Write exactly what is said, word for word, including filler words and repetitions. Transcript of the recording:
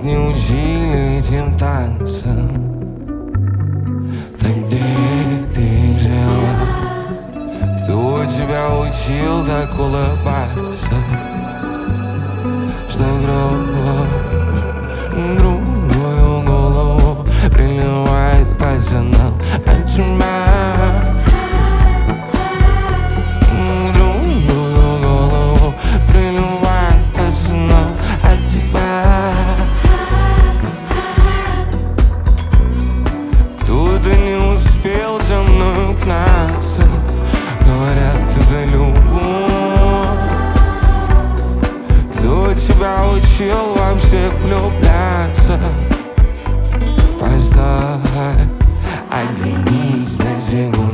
не учили этим танцам. Так где ты жила? Кто тебя учил так улыбаться? Что гроб другую голову приливает пацанам от тебя. Другую голову приливает пацанам от тебя. Кто-то не успел за мной угнаться. Говорят, это любовь. Кто тебя учил во всех влюбляться? Поставь оглянись на секунду.